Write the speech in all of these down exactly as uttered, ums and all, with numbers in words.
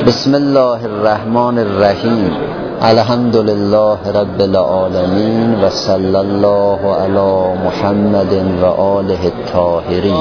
بسم الله الرحمن الرحیم. الحمد لله رب العالمین و صلی الله علی محمد و آله الطاهرین.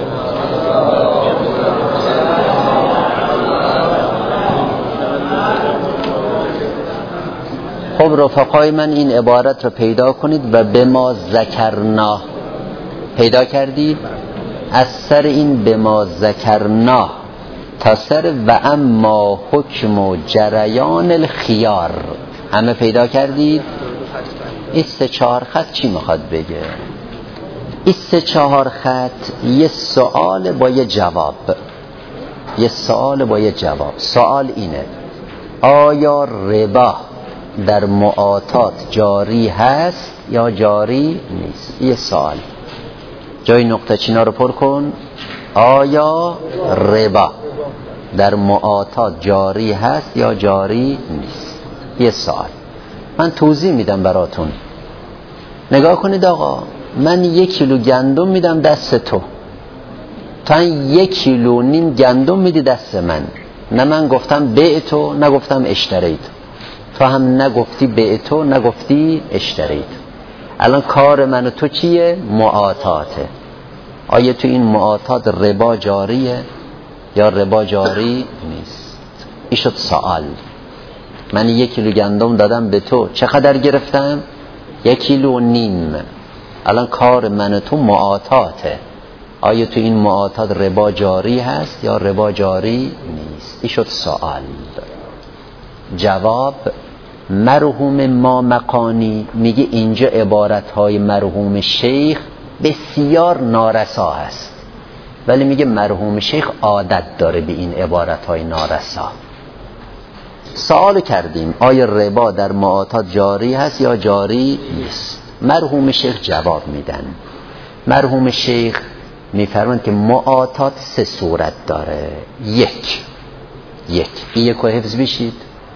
خب رفقای من، این عبارت رو پیدا کنید و به ما ذکرنا پیدا کردید. از سر این به ما ذکرنا تا سر و اما حکم و جریان الخیار همه پیدا کردید. این سه چهار خط چی میخواد بگه؟ این سه چهار خط یه سوال با یه جواب، یه سوال با یه جواب. سوال اینه: آیا ربا در معاطات جاری هست یا جاری نیست؟ یه سوال. جای نقطه چینا رو پر کن. آیا ربا در معاطات جاری هست یا جاری نیست؟ یه سوال. من توضیح میدم براتون. نگاه کنید آقا، من یک کیلو گندم میدم دست تو، تو یک کیلو نیم گندم میدی دست من. نه من گفتم بیع تو، نگفتم اشترید. تو هم نگفتی بیع تو، نگفتی اشترید. الان کار من و تو چیه؟ معاطاته. آیا تو این معاطات ربا جاریه یا ربا جاری نیست؟ این شد سوال. من یک کیلو گندم دادم به تو، چقدر گرفتم؟ یک کیلو و نیم. الان کار من و تو معاطاته. آیا تو این معاطات ربا جاری هست یا ربا جاری نیست؟ این شد سوال. جواب: مرحوم ما مقانی میگه اینجا عبارتهای مرحوم شیخ بسیار نارسا هست، ولی میگه مرحوم شیخ عادت داره به این عبارتهای نارسا. سوال کردیم آیا ربا در معاطات جاری هست یا جاری نیست؟ مرحوم شیخ جواب میدن. مرحوم شیخ میفرمند که معاطات سه صورت داره. یک یک یک رو حفظ بشید.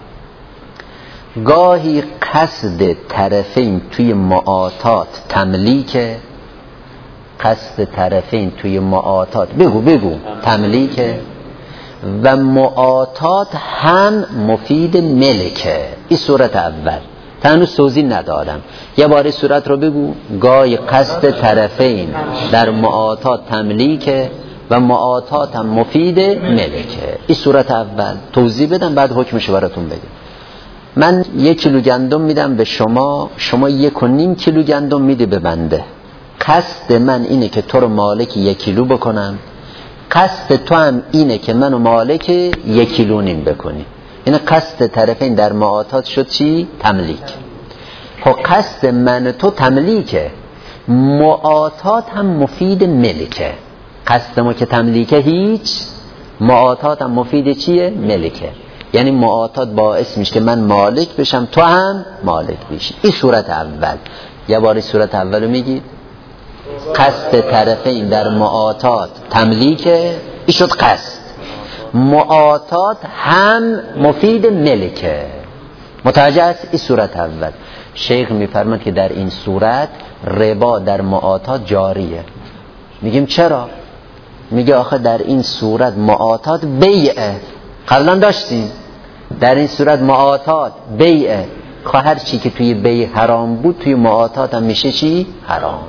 گاهی قصد طرفین توی معاطات تملیکه، قصد طرفین توی معاطات بگو بگو تملیکه، و معاطات هم مفید ملکه. این صورت اول. تنوز توضیح ندادم، یه بار صورت رو بگو. گاهی قصد طرفین در معاطات تملیکه و معاطات هم مفید ملکه. این صورت اول. توضیح بدم بعد حکمشو براتون بگم. من یک کیلو گندم میدم به شما، شما یک و نیم کیلو گندم میدی به بنده. قصد من اینه که تو رو مالک یک کیلو بکنم، قصد تو هم اینه که منو مالک یک کیلو نیم بکنی. این قصد طرفین در معاطات شد چی؟ تملیک. خب قصد من تو تملیکه، معاطات هم مفید ملکه. قصد ما که تملیکه هیچ، معاطات هم مفید چیه؟ ملکه. یعنی معاطات باعث میشه که من مالک بشم، تو هم مالک بشی. این صورت اول. یه باری صورت اولو میگید. قصد طرفین در معاطات تملیکه، این شد قصد. معاطات هم مفید ملکه. متوجه است؟ این صورت اول. شیخ میفرماد که در این صورت ربا در معاطات جاریه. میگیم چرا؟ میگه آخه در این صورت معاطات بیعه. قبلا داشتیم در این صورت معاطات بیعه. هر چی که توی بیع حرام بود توی معاطات هم میشه چی؟ حرام.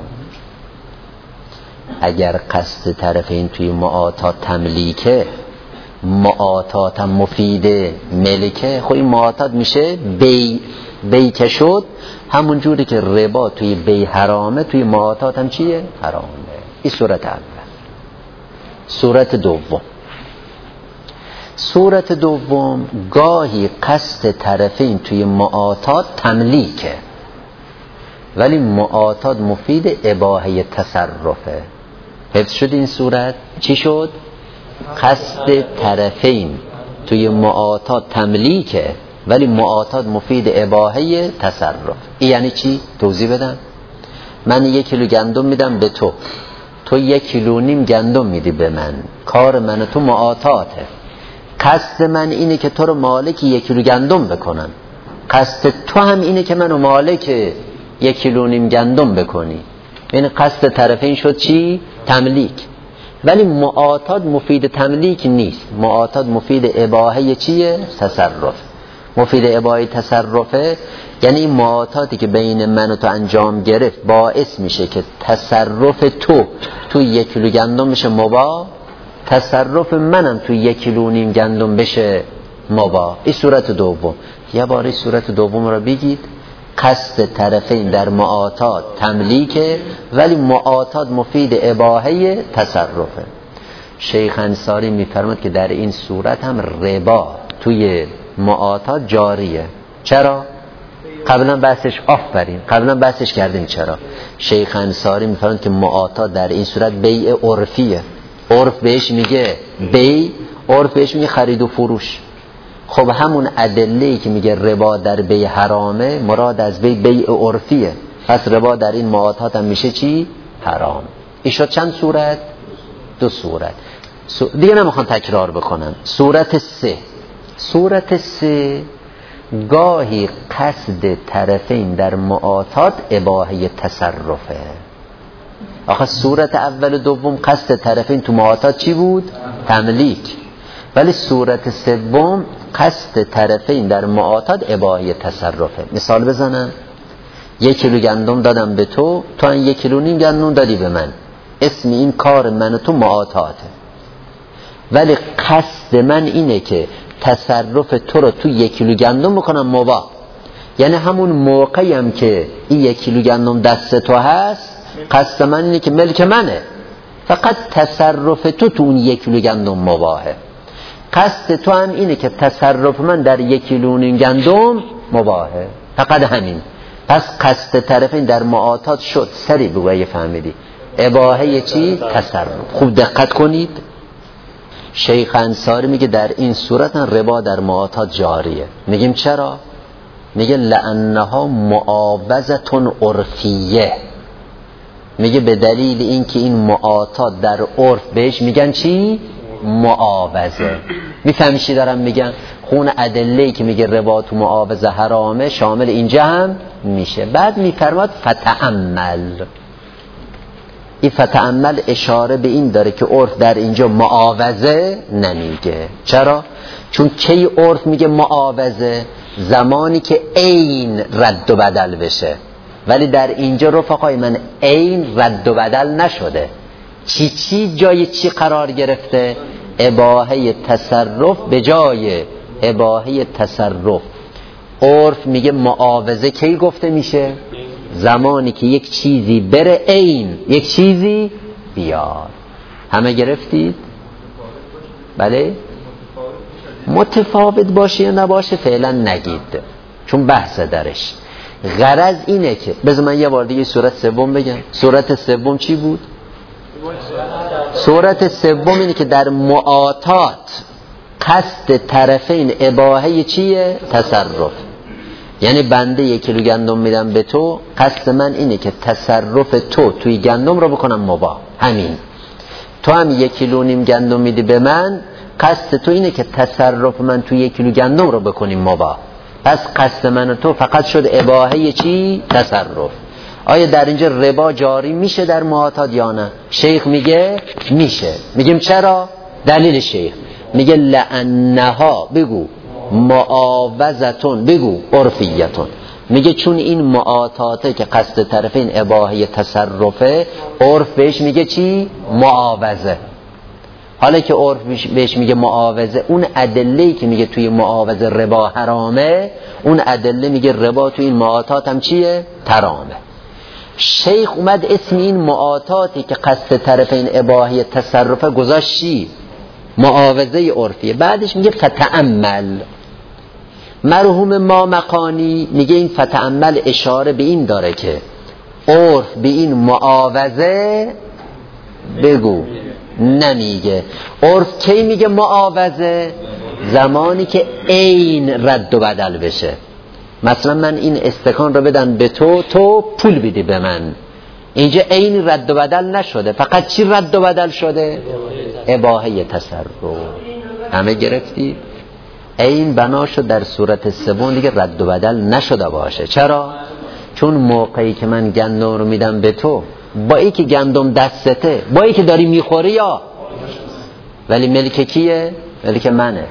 اگر قصد طرفین توی معاطات تملیکه، معاطات هم مفید ملکه، خب این معاطات میشه بیع. بیع که شد همون جوری که ربا توی بیع حرامه، توی معاطات هم چیه؟ حرامه. این صورت اول. صورت دوم. صورت دوم گاهی قصد طرفین توی معاطات تملیکه، ولی معاطات مفید اباحه تصرفه. حفظ شد این صورت؟ چی شد؟ قصد طرفین توی معاطات تملیکه، ولی معاطات مفید اباحه تصرف. این یعنی چی؟ توضیح بدم. من یک کیلو گندم میدم به تو، تو یک کیلو نیم گندم میدی به من. کار من و تو معاطاته. قصد من اینه که تو رو مالک یک کیلو گندم بکنم، قصد تو هم اینه که منو مالک یک کیلو نیم گندم بکنی. این قصد طرفین شد چی؟ تملیک. ولی معاتات مفید تملیک نیست. معاتات مفید اباحه چیه؟ تصرف. مفید اباحه تصرفه، یعنی این معاتاتی که بین من و تو انجام گرفت باعث میشه که تصرف تو تو یک کیلو گندم بشه مباح، تصرف منم تو یک کیلو نیم گندم بشه مباح. این صورت دوم. یه بار این صورت دوم رو بگید. قصد طرفین در معاتات تملیکه، ولی معاتات مفید اباحه تصرفه. شیخ انصاری میفرماد که در این صورت هم ربا توی معاتات جاریه. چرا؟ قبلا بحثش آفرین قبلا بحثش کردیم. چرا؟ شیخ انصاری میفرماد که معاتات در این صورت بیع عرفیه. عرف بهش میگه بیع، عرف بهش میگه خرید و فروش. خب همون ادله‌ای که میگه ربا در بیع حرامه، مراد از بیع بیع عرفیه. پس ربا در این معاتات هم میشه چی؟ حرام. این شد چند صورت؟ دو صورت. دیگه نمیخوام تکرار بکنم. صورت سه. صورت سه گاهی قصد طرفین در معاتات اباحه تصرفه. آخه صورت اول و دوم قصد طرفین تو معاتات چی بود؟ تملیک. ولی صورت سوم قصد طرفین در معاتات اباحه تصرفه. مثال بزنم. یک کیلو گندم دادم به تو، تو هم یک کیلو نیم گندم دادی به من. اسم این کار من و تو معاتاته، ولی قصد من اینه که تصرف تو رو تو یک کیلو گندم بکنم مباح. یعنی همون موقعی هم که این یک کیلو گندم دست تو هست، قصد من اینه که ملک منه، فقط تصرف تو تو اون یک کیلو گندم مباحه. قصد تو هم اینه که تصرف من در یک کیلو نیم گندم مباحه، فقط همین. پس قصد طرفین در معاتات شد. سری بگویه فهمیدی اباحه چی؟ تصرف. خوب دقت کنید. شیخ انصاری میگه در این صورت ربا در معاتات جاریه. میگیم چرا؟ میگه لانها معاوضتون عرفیه. میگه به دلیل اینکه این معاتات در عرف بهش میگن چی؟ معاوضه. میفهمی چی دارم میگم؟ خون ادله‌ای که میگه ربا تو معاوضه حرامه شامل اینجا هم میشه. بعد میفرماد فتأمل. این فتأمل اشاره به این داره که عرف در اینجا معاوضه نمیگه. چرا؟ چون کی عرف میگه معاوضه؟ زمانی که عین رد و بدل بشه. ولی در اینجا رفقای من عین رد و بدل نشده. چی چی جای چی قرار گرفته؟ اباحه تصرف به جای اباحه تصرف. عرف میگه معاوضه کی گفته میشه؟ زمانی که یک چیزی بره عین یک چیزی بیار. همه گرفتید؟ بله؟ متفاوت باشه یا نباشه فعلا نگید، چون بحث درش. غرض اینه که بذار من یه بار دیگه صورت سوم بگم. صورت سوم چی بود؟ صورت سوم اینه که در معاتات قصد طرفین اباحه چیه؟ تصرف. یعنی بنده یک کیلو گندم میدم به تو، قصد من اینه که تصرف تو توی گندم رو بکنم مباح. همین. تو هم یک کیلو نیم گندم میدی به من، قصد تو اینه که تصرف من توی یک کیلو گندم رو بکنیم مباح. پس قصد من و تو فقط شد اباحه چی؟ تصرف. آیا در اینجا ربا جاری میشه در معاتات یا نه؟ شیخ میگه میشه. میگیم چرا؟ دلیل شیخ میگه لانها، بگو معاوضتون، بگو عرفیتون. میگه چون این معاتاته که قصد طرفین اباحه تصرفه، عرف بهش میگه چی؟ معاوضه. حالا که عرف بهش میگه معاوضه، اون ادله‌ای که میگه توی معاوضه ربا حرامه، اون ادله میگه ربا توی این معاتات هم چیه؟ حرامه. شیخ اومد اسم این معاتاتی که قصد طرفین اباحه تصرفه گذاشت چی؟ معاوضه عرفیه. بعدش میگه فتأمل. مرحوم ما مقانی میگه این فتأمل اشاره به این داره که عرف به این معاوضه بگو نمیگه. عرف کی میگه معاوضه؟ زمانی که عین رد و بدل بشه. مثلا من این استکان رو بدم به تو، تو پول بدی به من. اینجا عین رد و بدل نشده، فقط چی رد و بدل شده؟ اباحه تصرف. همه گرفتید؟ عین بنا شد در صورت سوم دیگه رد و بدل نشده باشه. چرا؟ چون موقعی که من گندم رو میدم به تو، با ای که گندم دستته، با ای که داری میخوری یا ولی ملک کیه؟ ملک منه.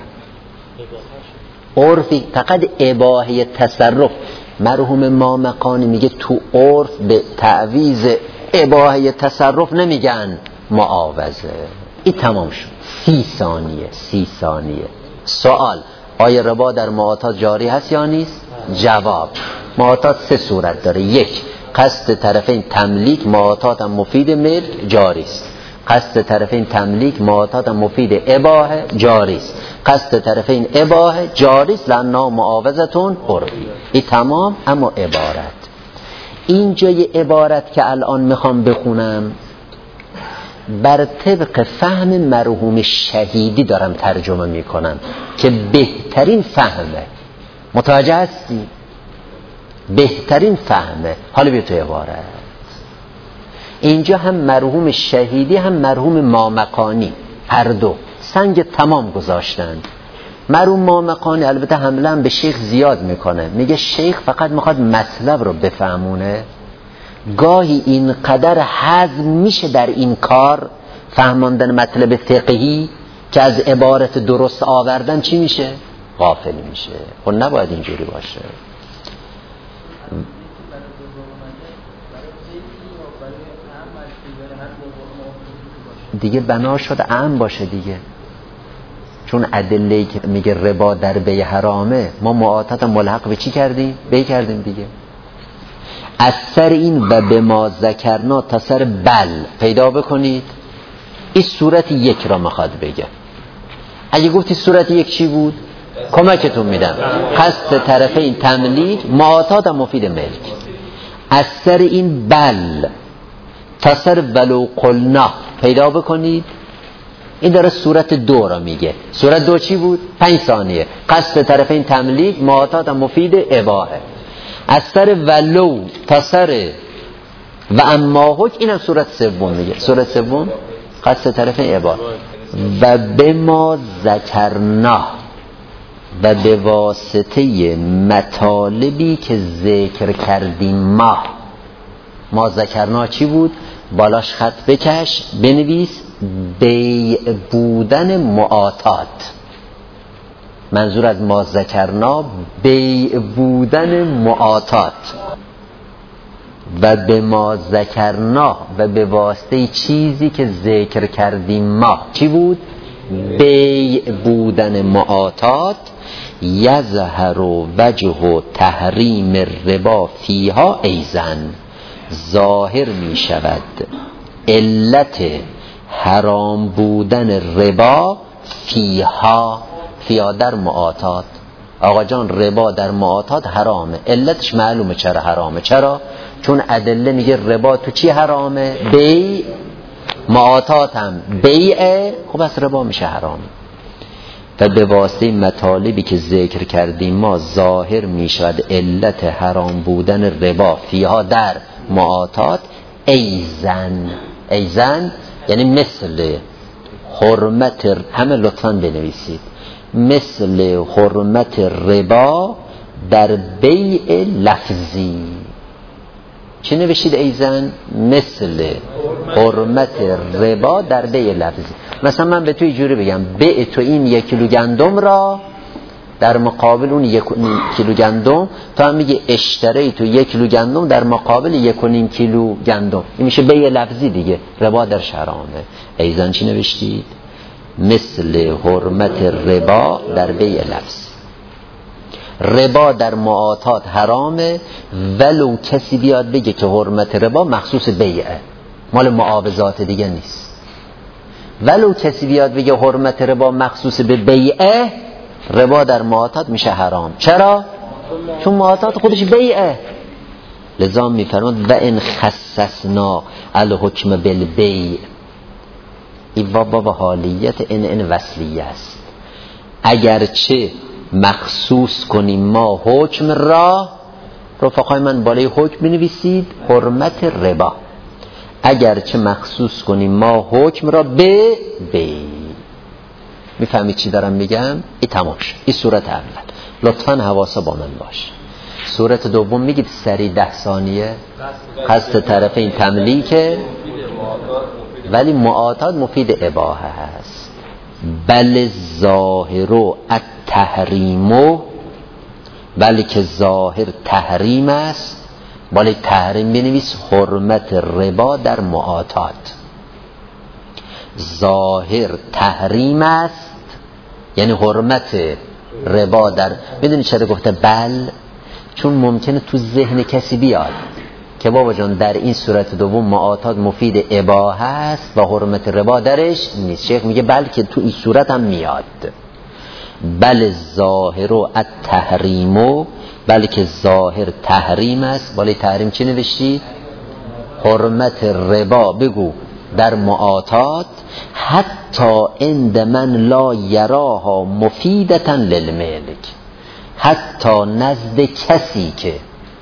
عرفی فقط اباحه تصرف. مرحوم مامقانی میگه تو عرف به تعویض اباحه تصرف نمیگن معاوضه. این تمام شد. سی ثانیه سی ثانیه. سوال: آیا ربا در معاطات جاری هست یا نیست؟ جواب: معاطات سه صورت داره. یک، قصد طرفین تملیک، معاطات هم مفید ملک، جاری است. قصد طرفین تملیک، معاطات هم مفید اباحه، جاری است. قصد طرفین اباحه جاری است لأنها معاوضتون عرفی. این تمام. اما عبارت اینجای عبارت که الان میخوام بخونم بر طبق فهم مرحوم شهیدی دارم ترجمه میکنم که بهترین فهمه. متوجه هستی؟ بهترین فهمه. حالا بیا تو عبارت. اینجا هم مرحوم شهیدی هم مرحوم مامقانی هر دو سنگ تمام گذاشتند. مرحوم مامقانی البته حمله هم به شیخ زیاد میکنه، میگه شیخ فقط میخواد مطلب رو بفهمونه. گاهی اینقدر هضم میشه در این کار فهماندن مطلب فقهی که از عبارت درست آوردن چی میشه؟ غافل میشه. خب نباید اینجوری باشه. دیگه بنا شد اعم باشه دیگه، چون ادله‌ای که میگه ربا در بی حرامه ما معاطات ملحق به چی کردیم؟ بی کردیم دیگه. از سر این و به ما ذکرنا تا سر بل پیدا بکنید. این صورت یک را میخواد بگه. اگه گفتی صورت یک چی بود؟ کمکتون میدم. قصد طرفین تملیک، معاطات مفید ملک. از سر این بل تا سر ولو قلنا پیدا بکنید. این داره صورت دو را میگه. صورت دو چی بود؟ پنج ثانیه. قصد طرفین تملیک، معاطات مفید اباحه. از سر ولو تا سر و اما حکم، اینم صورت سوم میگه. صورت سوم قصد طرفین اباحه. و به ما ذکرنا، و به واسطه مطالبی که ذکر کردیم ما. ما ذکرنا چی بود؟ بالاش خط بکش بنویس بیع بودن معاطات. منظور از ما ذکرنا بیع بودن معاطات. و به ما ذکرنا و به واسطه چیزی که ذکر کردیم ما چی بود؟ بیع بودن معاطات. یظهر وجه تحریم الربا فیها ایزن، ظاهر می شود علت حرام بودن ربا فیها، فیها در معاطات. آقا جان ربا در معاطات حرامه. علتش معلومه چرا حرامه. چرا؟ چون ادله میگه ربا تو چی حرامه؟ بیع. معاطات هم بیعه، خب از ربا میشه حرامه. و به واسطه مطالبی که ذکر کردیم ما ظاهر میشود علت حرام بودن ربا فیها در معاطات ایزن. ایزن یعنی مثل حرمت، همه لطفاً بنویسید، مثل حرمت ربا در بیع لفظی. چی نوشید ایزن؟ مثل حرمت ربا در بیع لفظی. مثلا من به توی جوری بگم بیع تو این یک کیلو گندم را در مقابل اون یک کیلو گندم، تو هم میگه اشتری تو یک کیلو گندم در مقابل یک و نیم کیلو گندم. این میشه بیع لفظی دیگه، ربا در حرامه. ایزن چی نوشتید؟ مثل حرمت ربا در بیع لفظ. ربا در معاطات حرامه، ولو کسی بیاد بگه که حرمت ربا مخصوص بیعه، مال معاوضات دیگه نیست. ولو کسی بیاد بگه حرمت ربا مخصوص به بیعه، ربا در معاطات میشه حرام. چرا؟ چون معاطات خودش بیعه. لذا میفرماد و ان خصصنا الحکم بالبیع. این بابا و حالیت این این وصلیه است. اگرچه مخصوص کنیم ما حکم را، رفقای من بالای حکم بنویسید حرمت ربا. اگرچه مخصوص کنیم ما حکم را به بیع. میفهمید چی دارم میگم؟ این تمام شد. این صورت اول. لطفاً حواسا با من باش. صورت دوم میگید سری ده ثانیه. قصد طرفین تملیکه ولی معاطات مفید اباحه هست. بل ظاهر التحریم، بلکه ظاهر تحریم است. ولی تحریم بنویس حرمت ربا در معاطات. ظاهر تحریم است یعنی حرمت ربا در. میدونی چرا گفته بل؟ چون ممکنه تو ذهن کسی بیاد که بابا جان در این صورت دوم معاطات مفید اباحه است و حرمت ربا درش نیست. شیخ میگه بلکه تو این صورت هم میاد. بل ظاهر التحریم، بلکه ظاهر تحریم است. ولی تحریم چی نوشتی؟ حرمت ربا بگو در معاطات، حتی عند من لا یراها مفیدتا للملک، حتی نزد کسی که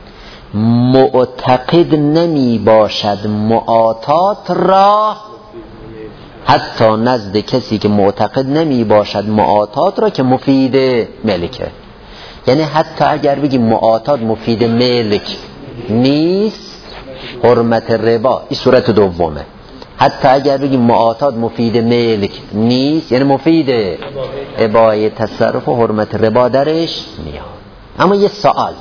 معتقد نمی باشد معاطات را، حتی نزد کسی که معتقد نمی باشد معاطات را که مفید ملکه. یعنی حتی اگر بگی معاطات مفید ملک نیست، حرمت ربا این صورت دومه. حتی اگر بگیم معاطات مفید ملک نیست یعنی مفید اباحه تصرف و حرمت ربا درش میاد. اما یه سوال،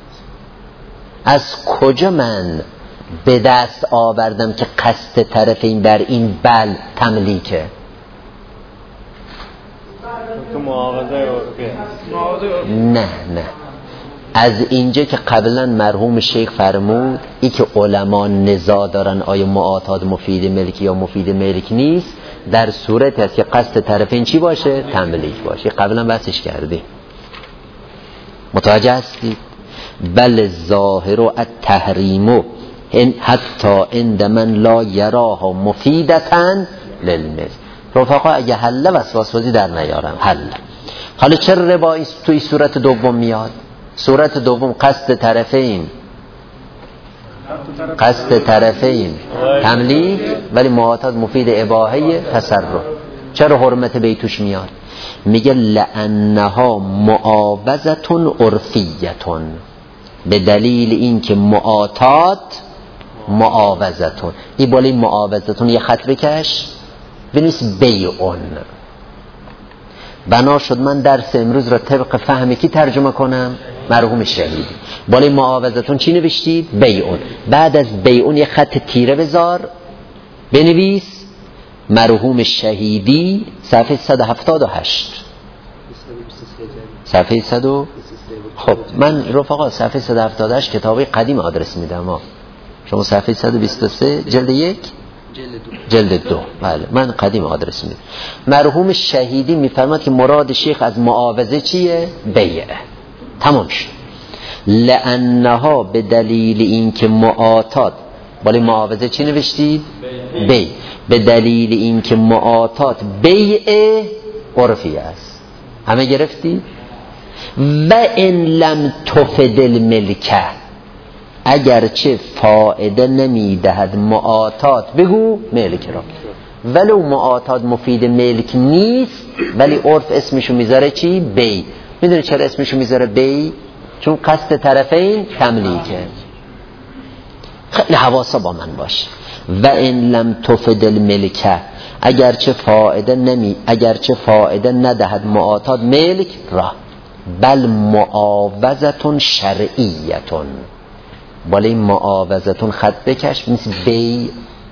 از کجا من به دست آوردم که قصد طرفین بر این بل تملیکه؟ نه نه، از اینجا که قبلا مرحوم شیخ فرمود ای که علما نزاع دارن آیا معاطات مفید ملک یا مفید ملک نیست، در صورت است که قصد طرفین چی باشه؟ تملیک باشه. قبلا بحثش کردی، متوجه هستید؟ بل ظاهر التحریم حتی عند من لا یراها مفیدتا للملک. رفقا اگه حل وسواسوازی در نیارم حل. حالا چرا ربا توی صورت دوم میاد؟ صورت دوم قصد طرفین، قصد طرفین تملیک، ولی معاطات مفید اباحه تصرف. چرا حرمت بیتوش میاد؟ میگه لانها معاوضتون عرفیتون، به دلیل این که معاطات معاوضتون. این بالی معاوضتون یه خط بکش بنویس بیعون. بنا شد من درس امروز را طبق فهمی کی ترجمه کنم؟ مرحوم شهیدی. بالی معاوضتون چی نوشتید؟ بیعون. بعد از بیعون یه خط تیره بذار بنویس مرحوم شهیدی صفحه صد و هفتاد و هشت. صفحه صد. خب من رفقا صفحه صد و هفتاد و هشت کتابی قدیم آدرس میدم ها. شما صفحه صد و بیست و سه جلد یک جلد دو. بله من قدیم آدرس میدم. مرحوم شهیدی میفرماد که مراد شیخ از معاوضه چیه؟ بیعه. تمام شد. لانها به دلیل اینکه معاطات، ولی معاوضه چی نوشتید؟ بیع. به دلیل اینکه معاطات بیع عرفی است. همه گرفتی؟ و ان لم تفد الملکه، اگرچه فائده نمیدهد معاطات بگو ملک را، ولو معاطات مفید ملک نیست ولی عرف اسمشو میذاره چی؟ بیع. میدونی چرا اسمشو میذاره بیع؟ چون قصد طرفین تملیکه. خیلی حواسا با من باش. و ان لم تفد الملکه، اگرچه فائده نمی اگرچه فائده ندهد معاطات ملک را، بل معاوضتون شرعیتون. بله معاوضتون خط بکش مثل بیع.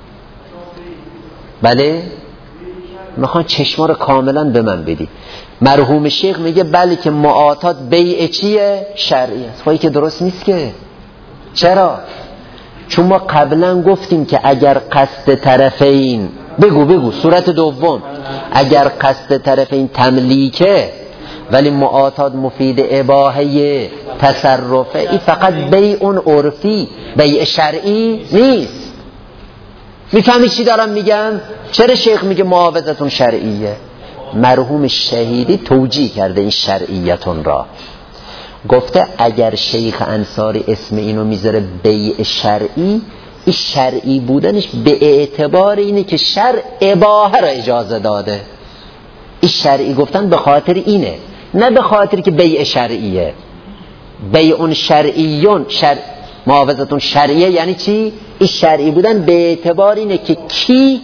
بله میخوان چشما رو کاملا به من بدی. مرحوم شیخ میگه بله که معاطات بیع چیه؟ شرعی است. خواهی که درست نیست که. چرا؟ چون ما قبلا گفتیم که اگر قصد طرفین بگو بگو صورت دوم اگر قصد طرفین تملیکه ولی معاطات مفید اباحه تصرفه، این فقط بیع عرفی، بیع شرعی نیست. میفهمی چی دارم میگم؟ چرا شیخ میگه معاوضتون شرعیه؟ مرحوم شهیدی توجیه کرده این شرعیتون را. گفته اگر شیخ انصاری اسم اینو میذاره بیع شرعی، این شرعی بودنش به اعتبار اینه که شرع اباحه را اجازه داده. این شرعی گفتن به خاطر اینه، نه به خاطر که بیع شرعیه. بیعون شرعیون شر... معاوضتون شرعیه یعنی چی؟ این شرعی بودن به اعتبار اینه که کی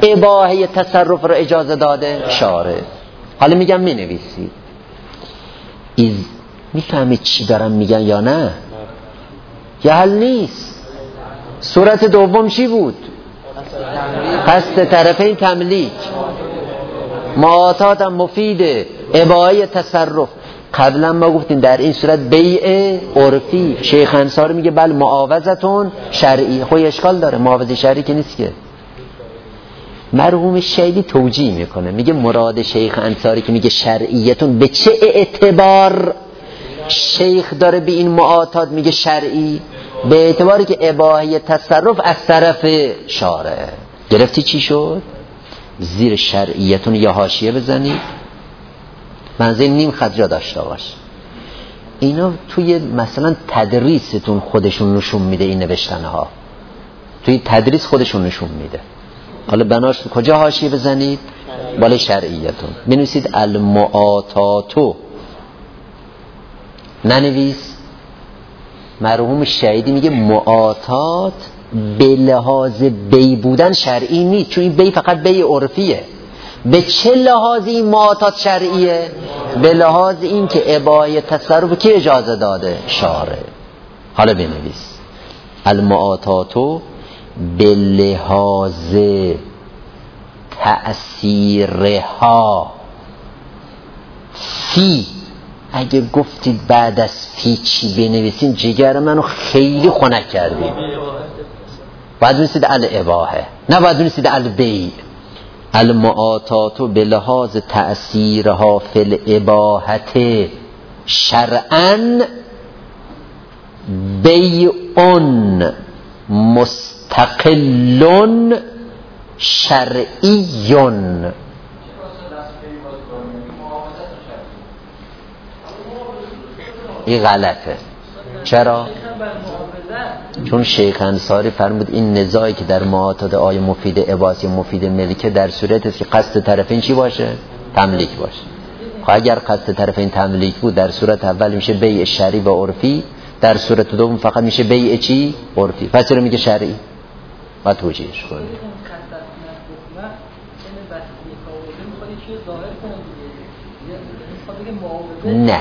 اباحه تصرف رو اجازه داده؟ شارع. حالا میگم می نویسید ایز میفهمید چی دارم میگن یا نه؟ یه حل نیست. صورت دوم چی بود؟ قصد طرفین تملیک. معاطات هم مفیده، اباحه تصرف. قبلا ما گفتیم در این صورت بیع عرفی. شیخ انصاری میگه بل معاوضتون شرعی. خب اشکال داره، معاوضه شرعی که نیست که. مرحوم شیدی توجیه میکنه، میگه مراد شیخ انصاری که میگه شرعیتون به چه اعتبار شیخ داره به این معاطات میگه شرعی؟ به اعتباری که اباحه تصرف از طرف شارع. گرفتی چی شد؟ زیر شرعیتون یا حاشیه بزنید، منظور نیم خط جا داشته باش. اینا توی مثلا تدریستون خودشون نشون میده، این نوشتنه ها توی تدریس خودشون نشون میده. حالا بناش کجا حاشیه بزنید؟ بالای شرعیتون بنویسید المعاطاتو، ننویس. مرحوم شهیدی میگه معاطات به لحاظ بی بودن شرعی نیست، چون این بی فقط بی عرفیه. به چه لحاظ این معاطات شرعیه؟ به لحاظ این که اباحه تصرف کی اجازه داده؟ شارع. حالا بنویس المعاطاتو به لحاظ تأثیرها فی. اگه گفتید بعد از فی چی بنویسین جگر منو خیلی خنک کردید. باید بنویسید الاباحه، نه باید بنویسید البیع. المعاطاتو به لحاظ تأثیرها فی الاباحت شرعاً بیعون مستقلون شرعیون. این غلطه. چرا؟ چون شیخ انصاری فرمود این نزاعی که در معاطات آیه مفید عباسی مفید ملکه در صورتی است که قصد طرفین چی باشه؟ تملیک باشه. خب اگر قصد طرفین تملیک بود در صورت اول میشه بیع شرعی و عرفی، در صورت دوم فقط میشه بیع چی؟ عرفی. پس چرا میگه شرعی؟ باید توجیهش کنید. نه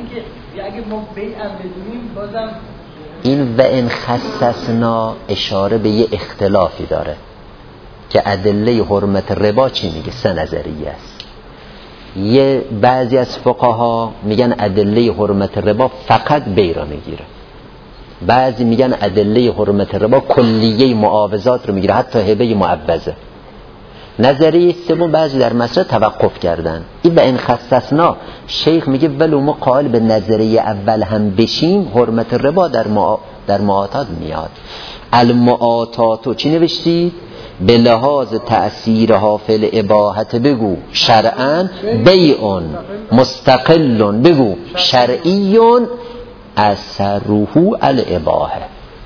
این و ان خصصنا اشاره به یه اختلافی داره که ادله حرمت ربا چی میگه؟ سه نظریه است. یه بعضی از فقها میگن ادله حرمت ربا فقط بی را میگیره، بعضی میگن ادله حرمت ربا کلیه معاوضات رو میگیره، حتی هبه معوضه. نظریه سوم بعضی در مسئله توقف کردن. این و ان خصصنا شیخ میگه ولو ما قائل به نظریه اول هم بشیم حرمت ربا در معا... در معاطات میاد. المعاطاتو چی نوشتی؟ به لحاظ تأثیرها فی الاباحت بگو شرعاً بیعون مستقلون بگو شرعیون اثرهو الاباحه.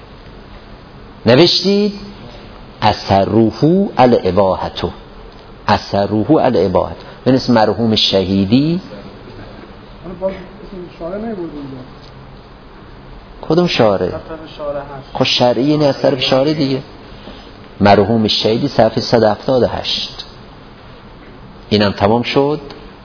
نوشتید اثرهو الاباحتو، اثرهو الاباحت. من اسم مرحوم شهیدی کدوم شارع؟ خب شرعی نه اثر شارع دیگه. مرحوم شهیدی صفحه صد و هفتاد و هشت. اینم تمام شد.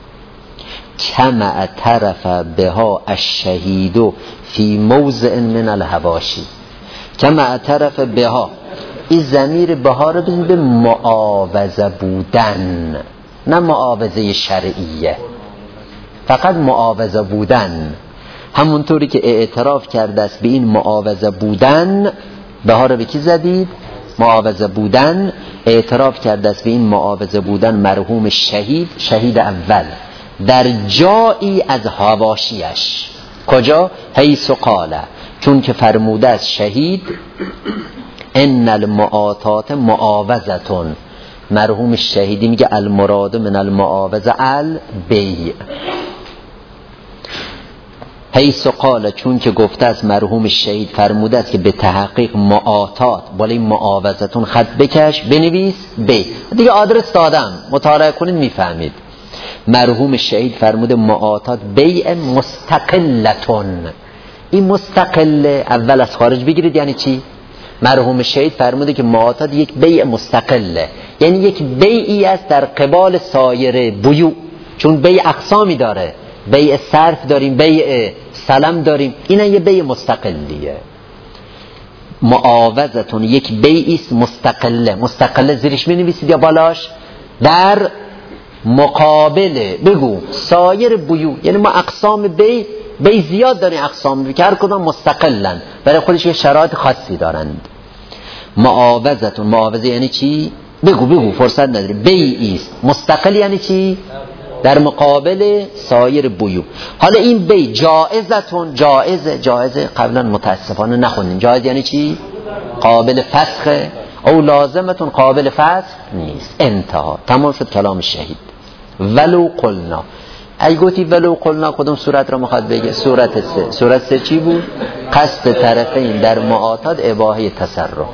کما طرف بها الشهید فی موضع من الحواشی. کما طرف بها، این ضمیر بها رو بزنید به معاوضه بودن، نه معاوضه شرعیه، فقط معاوضه بودن. همونطوری که اعتراف کرده است به این معاوضه بودن، بها رو به کی زدید؟ معاوضه بودن. اعتراف کرده است به این معاوضه بودن مرحوم شهید، شهید اول، در جایی از حواشیش. کجا؟ حیث قاله، چون که فرموده است شهید ان المعاطات معاوضتون. مرحوم شهیدی میگه المراد من المعاوضه البیع. حیث قال، چون که گفته است مرحوم شهید فرموده است که به تحقیق معاطات بالای معاوضتون خط بکش بنویس بی. دیگه آدرس دادم، مطالعه کنید میفهمید. مرحوم شهید فرموده معاطات بیع مستقلتون. این مستقله اول از خارج بگیرید یعنی چی؟ مرحوم شهید فرموده که معاتات یک بیع مستقله، یعنی یک بیعی است در قبال سایر بیوع، چون بیع اقسامی داره، بیع صرف داریم، بیع سلم داریم، این یه بیع مستقلیه. معاوضتون یک بیعی است مستقله، مستقله زیرش می نویسید یا بالاش؟ در مقابل بگو سایر بیوع، یعنی ما اقسام بیع بیع زیاد داریم، اقسام که هر کدام مستقلن، برای خودش یه شرایط خاصی دارند. معاوضتون، معاوضه یعنی چی؟ بگو بگو فرصت نداری. بیعی است مستقل یعنی چی؟ در مقابل سایر بیوع. حالا این بیع جائزتون، جائزه، جائزه قبلا متاسفانه نخوندیم. جائز یعنی چی؟ قابل فسخه. او لازمتون قابل فسخ نیست. انتها، تمام شد کلام شهید. ولو قلنا، ای گوتی ولو قلنا کدوم صورت را مخواد بگه؟ صورت سه. صورت سه چی بود؟ قصد طرفین در معاتات اباحه تصرف.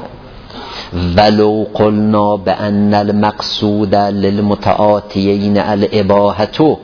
ولو قلنا بأن المقصود للمتآتیین الاباحة،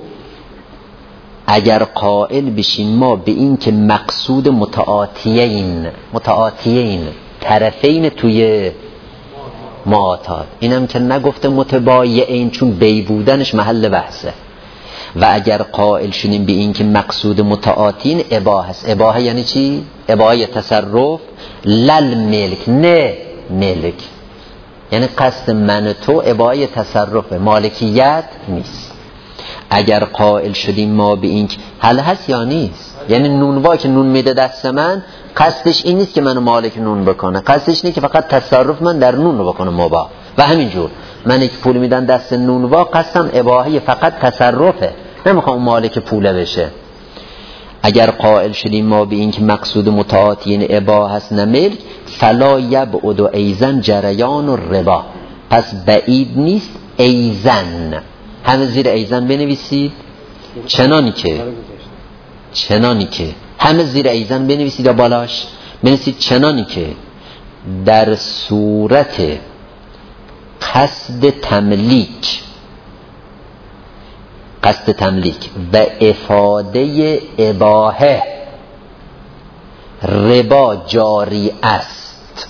اگر قائل بشین ما به این که مقصود متآتیین، متآتیین طرفین توی معاتات، اینم که نگفته متبایعین چون بی بودنش محل بحثه، و اگر قائل شدیم به این که مقصود متآتین اباحه است. اباحه یعنی چی؟ اباحه تصرف، لل ملک، نه ملک، یعنی قصد من تو اباحه تصرف، مالکیت نیست. اگر قائل شدیم ما به این که حل هست یا نیست، یعنی نونوا که نون میده دست من، قصدش این نیست که منو مالک نون بکنه، قصدش اینه که فقط تصرف من در نون رو بکنه مباح. و همینجور من یک پول میدن دست نونوا، قصدم اباحه فقط تصرفه، نمیخوام مالک پوله بشه. اگر قائل شدیم ما به این که مقصود متآتین اباحه است نه ملک، فلا یبعد ایزن جریان الربا، پس بعید نیست ایزن. همه زیر ایزن بنویسید، چنانی که چنانی که همه زیر ایزن بنویسید یا بالاش بنویسید، چنانی که در صورت قصد تملیک، قصد تملیک و افاده اباحه ربا جاری است.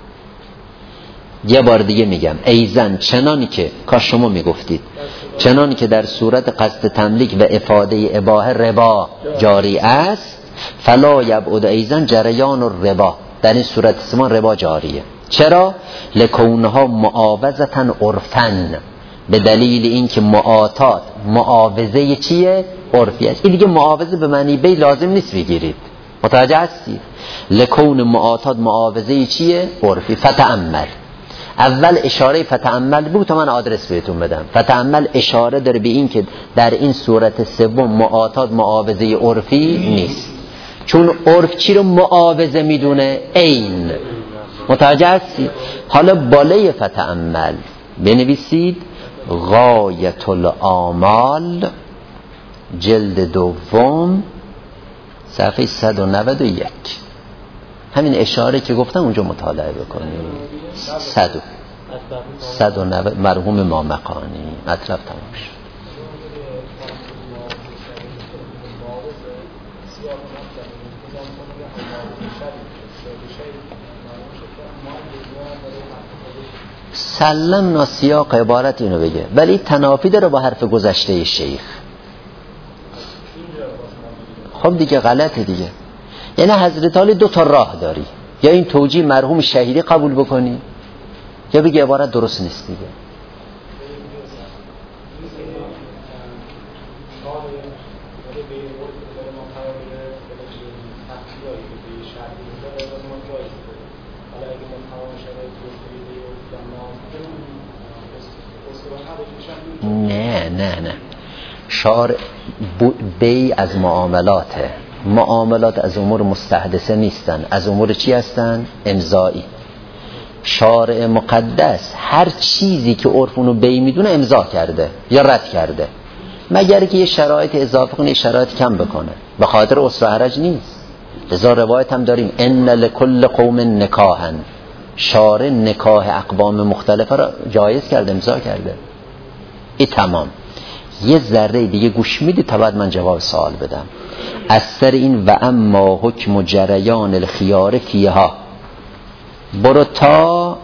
یه بار دیگه میگم، ایزن چنانی که، کاش شما میگفتید، چنانی که در صورت قصد تملیک و افاده اباحه ربا جاری است، فلا یبعد ایزن جریان الربا، در این صورت اسمان ربا جاریه. چرا؟ لکونها معاوضتن عرفن، به دلیل این که معاتات معاوضه چیه؟ عرفی است. این دیگه معاوضه به معنی بی لازم نیست بگیرید، متوجه هستید؟ لکون معاتات معاوضه چیه؟ عرفی. فتأمل، اول اشاره فتأمل بود تا من آدرس بهتون بدم. فتأمل اشاره داره به این که در این صورت سوم معاتات معاوضه عرفی نیست، چون عرف چی رو معاوضه میدونه؟ عین. متوجه هستید؟ حالا بالای فتأمل بنویسید غایت الآمال، جلد دوم، صفحه صد و نود و یک. همین اشاره که گفتم اونجا مطالعه بکنید. صد صد و نود، مرحوم مامقانی، مطلب تمام شد. سلم ناسیاق عبارت اینو بگه، ولی تنافی داره با حرف گذشته شیخ. خب دیگه غلطه دیگه. یعنی حضرت علی دو تا راه داری، یا این توجیه مرحوم شهیدی قبول بکنی، یا بگی عبارت درست نیست دیگه. نه نه نه شارع بی از معاملاته، معاملات از امور مستحدثه نیستن، از امور چی هستن؟ امضایی. شارع مقدس هر چیزی که عرف اونو بی میدونه امضا کرده یا رد کرده، مگر که یه شرایط اضافه کنه، یه شرایط کم بکنه، به خاطر اسر حرج نیست. لذا روایت هم داریم ان لکل قوم نکاحا، شارع نکاح اقوام مختلفه را جایز کرده، امضا کرده. این تمام. یه ذره دیگه گوش میدی تا بعد من جواب سوال بدم. از سر این و اما حکم جریان الخیار فیها، برو تا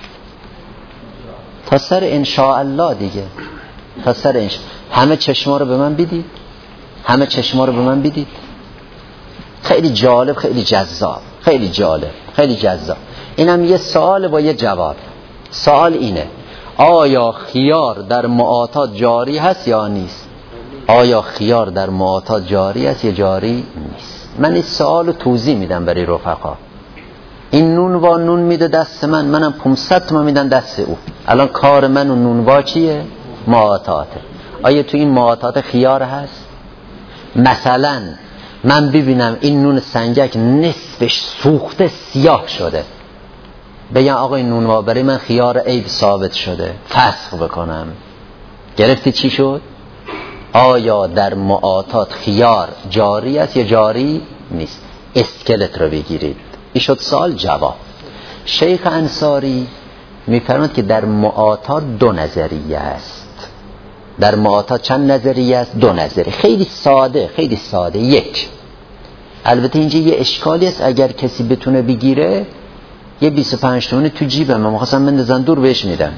تا سر انشاءالله دیگه، تا سر انشاء. همه چشما رو به من بدید، همه چشما رو به من بدید. خیلی جالب، خیلی جذاب، خیلی جالب، خیلی جذاب. اینم یه سوال با یه جواب. سوال اینه: آیا خیار در معاطات جاری هست یا نیست؟ آیا خیار در معاطات جاری است یا جاری نیست؟ من این سوال رو توضیح میدم برای رفقا. این نونوا نون میده دست من، منم پانصد تومان میدن دست او. الان کار من و نونوا چیه؟ معاطاته. آیا تو این معاطات خیار هست؟ مثلا من ببینم این نون سنگک نصفش سوخته سیاه شده، بگم آقا این نونوا برای من خیار عیب ثابت شده، فسخ بکنم. گرفتی چی شد؟ آیا در معاطات خیار جاری است یا جاری نیست؟ اسکلت رو بگیرید. این شد سوال جواب. شیخ انصاری میفرماید که در معاطات دو نظریه است. در معاطات چند نظریه است؟ دو نظریه. خیلی ساده، خیلی ساده. یک، البته اینجا یه اشکالی است، اگر کسی بتونه بگیره یه بیست و پنج تومانی تو جیبم، من می‌خواستم بندازن دور بهش میدم.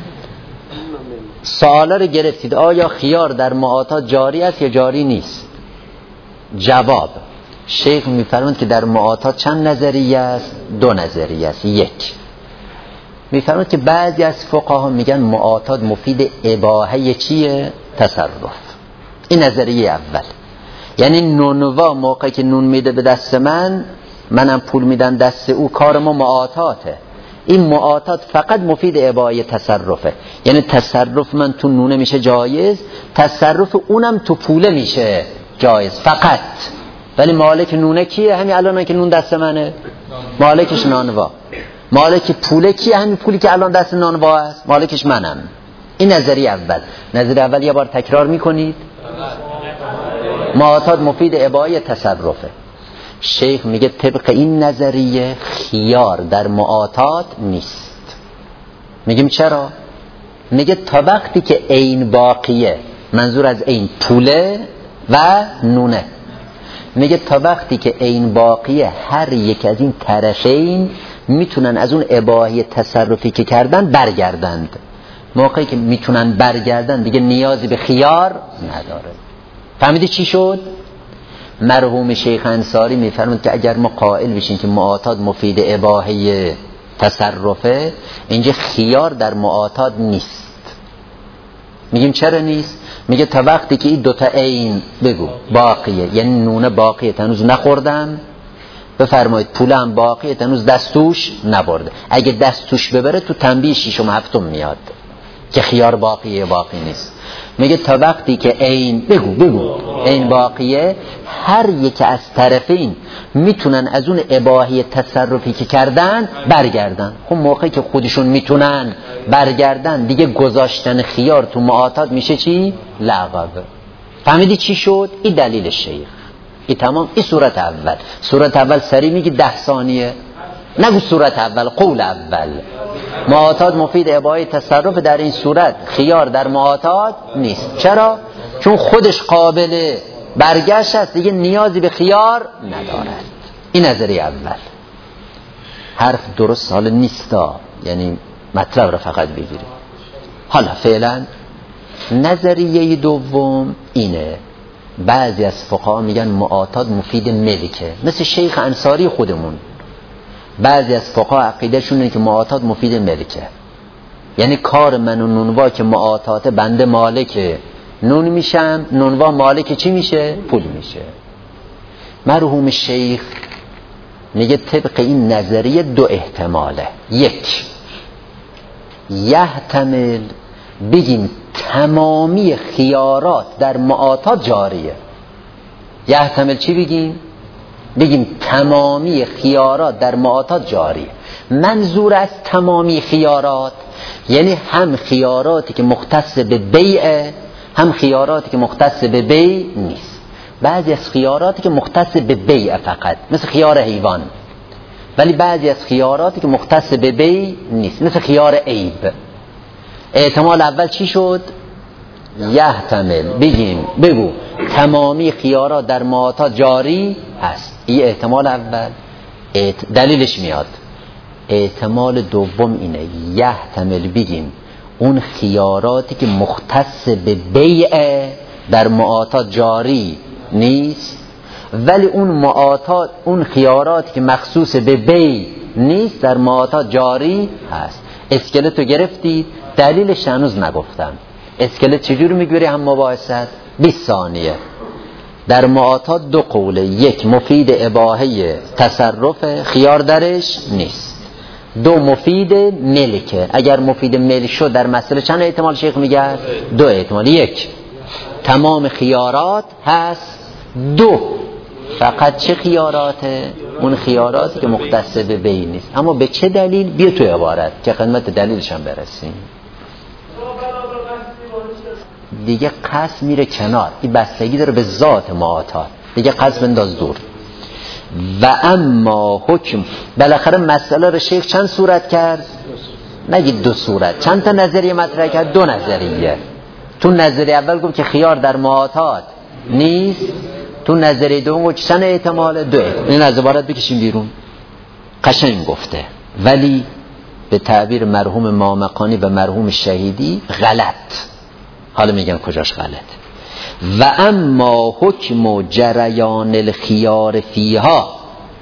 سوالا رو گرفتید: آیا خیار در معاطات جاری است یا جاری نیست؟ جواب: شیخ میفرماند که در معاطات چند نظریه است؟ دو نظریه است. یک، میفرماند که بعضی از فقها میگن معاطات مفید اباحه چیه؟ تصرف. این نظریه اول. یعنی نونوا موقعی که نون میده به دست من، منم پول میدن دست او، کار ما معاطاته. این معاطات فقط مفید اباحه تصرفه. یعنی تصرف من تو نونه میشه جایز، تصرف اونم تو پوله میشه جایز فقط. ولی مالک نونه کیه؟ همین الان که نون دست منه، مالکش نانوا. مالک پوله کیه؟ همین پولی که الان دست نانوا است، مالکش منم. این نظریه اول. نظریه اول یه بار تکرار میکنید: معاطات مفید اباحه تصرفه. شیخ میگه طبق این نظریه خیار در معاطات نیست. میگیم چرا؟ میگه تا وقتی که عین باقیه، منظور از عین پوله و نونه، میگه تا وقتی که عین باقیه هر یک از این طرفین میتونن از اون اباحه تصرفی که کردن برگردند. موقعی که میتونن برگردن دیگه نیازی به خیار نداره. فهمیدی چی شد؟ مرحوم شیخ انصاری میفرمود که اگر ما قائل بشیم که معاطات مفید اباحه تصرفه، اینجا خیار در معاطات نیست. میگیم چرا نیست؟ میگه تا وقتی که این دوتا عین بگو باقیه، یعنی نونه باقیه هنوز نخوردم، بفرمایید پولم باقیه هنوز دستوش نبرده. اگه دستوش ببره تو تنبیه شیشم هفتم میاد که خیار باقیه باقی نیست. میگه تا وقتی که عین بگو بگو عین باقیه، هر یک از طرفین میتونن از اون اباحه تصرفی که کردن برگردن. خب موقعی که خودشون میتونن برگردن، دیگه گذاشتن خیار تو معاطات میشه چی؟ لغو. فهمیدی چی شد؟ این دلیل شیخ. این تمام. این صورت اول. صورت اول سری میگی ده ثانیه، نگو صورت اول، قول اول. معاطات مفید اباحه تصرف، در این صورت خیار در معاطات نیست. چرا؟ چون خودش قابل برگشت است، دیگه نیازی به خیار ندارد. این نظریه اول. حرف درست حال نیستا، یعنی مطلب را فقط بگیرید. حالا فعلا نظریه دوم اینه: بعضی از فقها میگن معاطات مفید ملکه، مثل شیخ انصاری خودمون. بعضی از فقها عقیدهشون اینه که معاطات مفید ملکه، یعنی کار من و نونوا که معاطات، بنده مالک نون میشم، نونوا مالک چی میشه؟ پول میشه. مرحوم شیخ میگه طبق این نظریه دو احتماله. یک، یحتمل بگیم تمامی خیارات در معاطات جاریه. یحتمل چی بگیم؟ بگیم تمامی خیارات در معاطات جاریه. منظور از تمامی خیارات یعنی هم خیاراتی که مختص به بیعه، هم خیاراتی که مختص به بیع نیست. بعضی از خیاراتی که مختص به بیع فقط، مثل خیار حیوان، ولی بعضی از خیاراتی که مختص به بیع نیست، مثل خیار عیب. احتمال اول چی شد؟ یحتمل بگیم بگو تمامی خیارات در معاطات جاری هست. این احتمال اول. دلیلش میاد احتمال دوم اینه یحتمل بگیم اون خیاراتی که مختص به بیع در معاطات جاری نیست، ولی اون معاطات اون خیاراتی که مخصوص به بیع نیست در معاطات جاری هست. اسکلتو گرفتید، دلیلش هنوز نگفتم. اسکلت چجور میگوری هم مباحثت؟ بیست ثانیه. در معاطات دو قوله، یک مفید اباحه تصرف خیار درش نیست، دو مفید ملکه. اگر مفید ملک شد در مسئله چند احتمال شیخ میگه؟ دو احتمال. یک تمام خیارات هست، دو فقط چه خیاراته؟ اون خیاراتی که مختص به بیع نیست. اما به چه دلیل؟ بیا تو عبارت که خدمت دلیلش هم برسیم. دیگه قصد میره کنار، این بستگی داره به ذات معاطات، دیگه قصد بنداز دور. و اما حکم، بالاخره مسئله رو شیخ چند صورت کرد؟ نگید دو صورت، چند تا نظریه مطرح کرد؟ دو نظریه. تو نظریه اول گفت که خیار در معاطات نیست، تو نظریه دوم گفت چند احتمال؟ دو احتمال. این از عبارت بکشیم بیرون. قشنگ گفته، ولی به تعبیر مرحوم مامقانی و مرحوم شهیدی غلط. حالا میگم کجاش غلط. و اما حکم جریان الخیار فیها،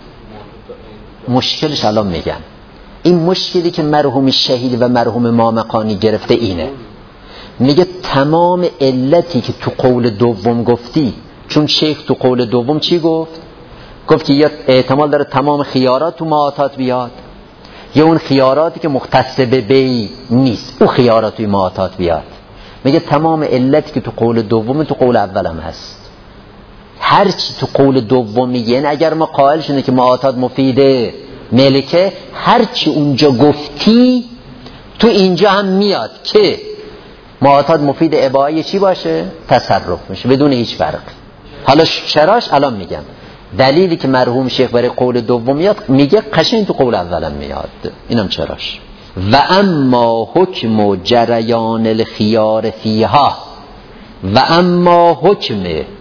مشکلش الان میگم. این مشکلی که مرحوم شهید و مرحوم مامقانی گرفته اینه، میگه تمام علتی که تو قول دوم گفتی، چون شیخ تو قول دوم چی گفت؟ گفت که یا احتمال داره تمام خیارات تو معاطات بیاد، یا اون خیاراتی که مختص به بیع نیست اون خیارات توی معاطات بیاد. میگه تمام علتی که تو قول دوم تو قول اولم هست. هرچی تو قول دوم میگه، یعنی اگر ما قائل شده که معاطات مفیده ملکه، هرچی اونجا گفتی تو اینجا هم میاد که معاطات مفید اباحه چی باشه؟ تصرف میشه بدون هیچ فرق. حالا چراش الان میگم. دلیلی که مرحوم شیخ برای قول دوم میاد، میگه قشنگ تو قول اولم میاد. اینم چراش. و اما حکم جریان الخیار فیها، و اما حکم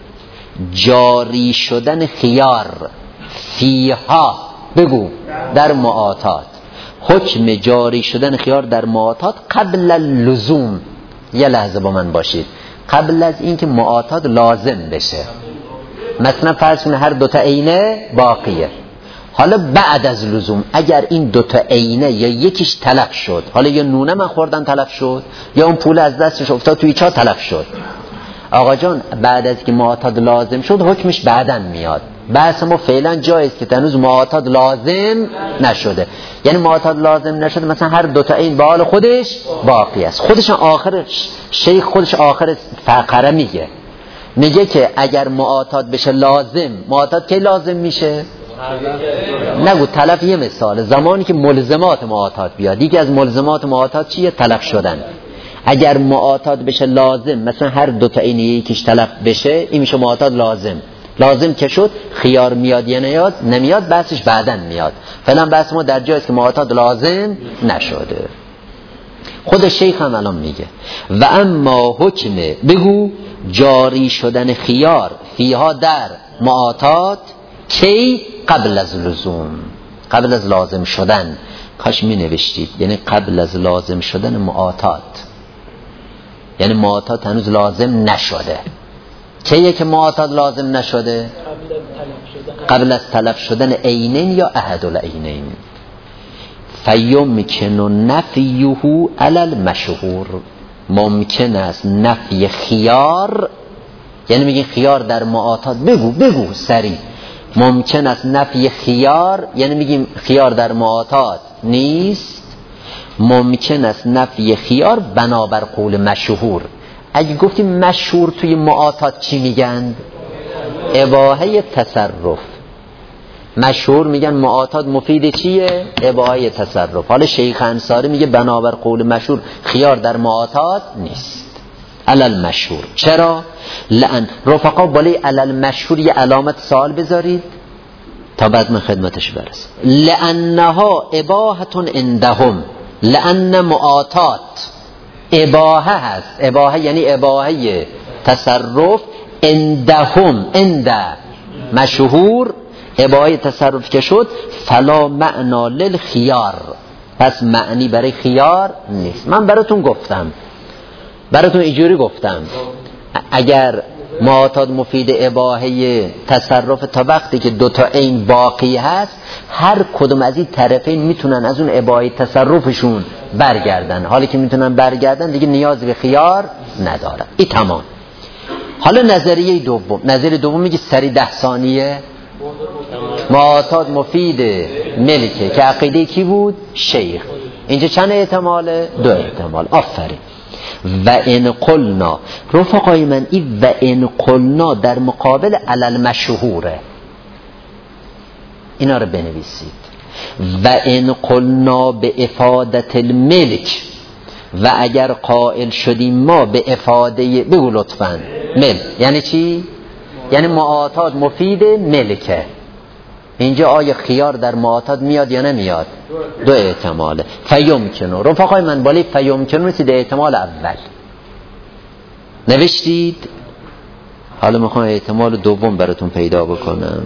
جاری شدن خیار فیها، بگو در معاطات، حکم جاری شدن خیار در معاطات قبل اللزوم. یه لحظه با من باشید، قبل از اینکه معاطات لازم بشه. مثلا فرض کنید هر دوتا عینه باقیه، حالا بعد از لزوم اگر این دوتا عینه یا یکیش تلف شد، حالا یا نونه من خوردن تلف شد، یا اون پول از دستش افتاد توی چا تلف شد، آقا جان بعد از که معاطات لازم شد حکمش بعدن میاد. بحث ما فعلا جایز که تنوز معاطات لازم نشده، یعنی معاطات لازم نشده، مثلا هر دوتا عین به حال خودش باقی است. خودش آخرش شیخ خودش آخر فقره میگه، میگه که اگر معاطات بشه لازم، معاطات کی لازم میشه؟ نگو تلف. یه مثال، زمانی که ملزمات معاطات بیاد، یکی از ملزمات معاطات چیه؟ تلف شدن. اگر معاطات بشه لازم، مثلا هر دو تا این یکیش تلف بشه، این میشه معاطات لازم. لازم که شد، خیار میاد یا نیاد؟ نمیاد، بحثش بعدن میاد. فعلا بحث ما در جایی است که معاطات لازم نشده. خود شیخ هم الان میگه و اما حکم، بگو جاری شدن خیار فیها در معاطات کی؟ قبل از لزوم، قبل از لازم شدن. کاش می نوشتید، یعنی قبل از لازم شدن معاطات، یعنی معاطات هنوز لازم نشده. کیه که معاطات لازم نشده؟ قبل از تلف شدن عینین یا احد العینین. فیمکن نفیه علی المشهور، ممکن است نفی خیار، یعنی میگین خیار در معاطات، بگو بگو سریع. ممکن است نفی خیار، یعنی میگیم خیار در معاطات نیست. ممکن است نفی خیار بنابر قول مشهور. اگه گفتیم مشهور توی معاطات چی میگن؟ اباحه تصرف. مشهور میگن معاطات مفید چیه؟ اباحه تصرف. حالا شیخ انصاری میگه بنابر قول مشهور خیار در معاطات نیست. علل مشهور. چرا؟ لأن رفقا بالای علل مشهور یه علامت سوال بذارید تا بعد من خدمتش برسم. لأنها اباحتون عندهم، لأن معاطات اباحه هست. اباحه یعنی اباحه تصرف. عندهم، عند مشهور اباحه تصرف که شد، فلا معنا للخیار، پس معنی برای خیار نیست. من براتون گفتم براتون اینجوری گفتم اگر معتاد مفید اباحه تصرف تا وقتی که دوتا عین باقی هست، هر کدوم از این طرفین میتونن از اون اباحه تصرفشون برگردن. حالی که میتونن برگردن دیگه نیاز به خیار ندارن. این تمام. حالا نظریه دوم، نظریه دوم میگه سری ده ثانیه معتاد مفید ملکه که عقیده کی بود؟ شیخ. اینجا چند احتماله؟ دو احتمال. آفرین. و ان قلنا رفقای من، این و ان قلنا در مقابل علل مشهوره، اینا رو بنویسید. و ان قلنا به افادت الملک، و اگر قائل شدیم ما به افاده، بگو لطفاً، ملک یعنی چی؟ یعنی معتاد مفید ملکه. اینجا آیا خیار در معتاد میاد یا نمیاد؟ دو احتماله. فیمکنو رفقای من، بالای فیمکنو رسید احتمال اول نوشتید. حالا میخوام احتمال دوم براتون پیدا بکنم.